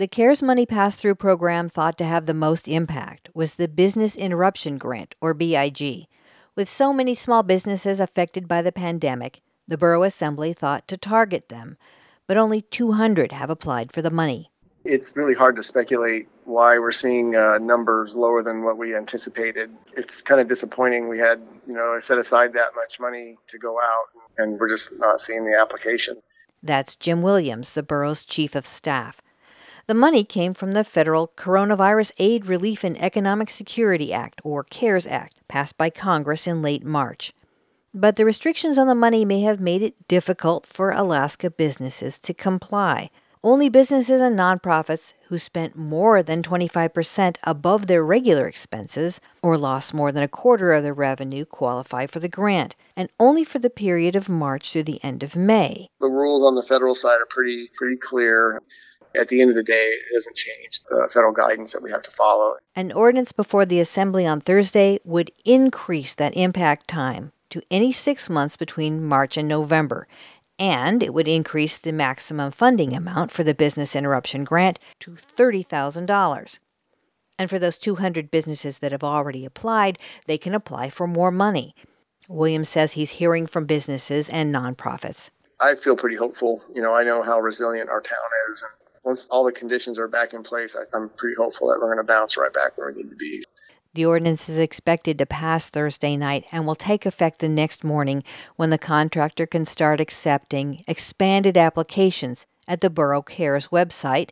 The CARES money pass-through program thought to have the most impact was the Business Interruption Grant, or BIG. With so many small businesses affected by the pandemic, the Borough Assembly thought to target them, but only 200 have applied for the money. It's really hard to speculate why we're seeing numbers lower than what we anticipated. It's kind of disappointing. We had, set aside that much money to go out, and we're just not seeing the application. That's Jim Williams, the borough's chief of staff. The money came from the federal Coronavirus Aid, Relief, and Economic Security Act, or CARES Act, passed by Congress in late March. But the restrictions on the money may have made it difficult for Alaska businesses to comply. Only businesses and nonprofits who spent more than 25% above their regular expenses or lost more than a quarter of their revenue qualify for the grant, and only for the period of March through the end of May. The rules on the federal side are pretty clear. At the end of the day, it doesn't change the federal guidance that we have to follow. An ordinance before the Assembly on Thursday would increase that impact time to any 6 months between March and November, and it would increase the maximum funding amount for the Business Interruption Grant to $30,000. And for those 200 businesses that have already applied, they can apply for more money. Williams says he's hearing from businesses and nonprofits. I feel pretty hopeful. I know how resilient our town is, and once all the conditions are back in place, I'm pretty hopeful that we're going to bounce right back where we need to be. The ordinance is expected to pass Thursday night and will take effect the next morning when the contractor can start accepting expanded applications at the Borough Cares website,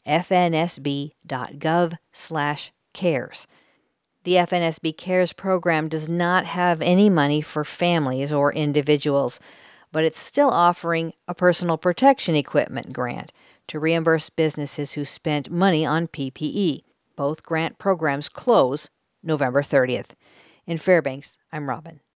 fnsb.gov/cares. The FNSB Cares program does not have any money for families or individuals, but it's still offering a personal protection equipment grant to reimburse businesses who spent money on PPE. Both grant programs close November 30th. In Fairbanks, I'm Robin.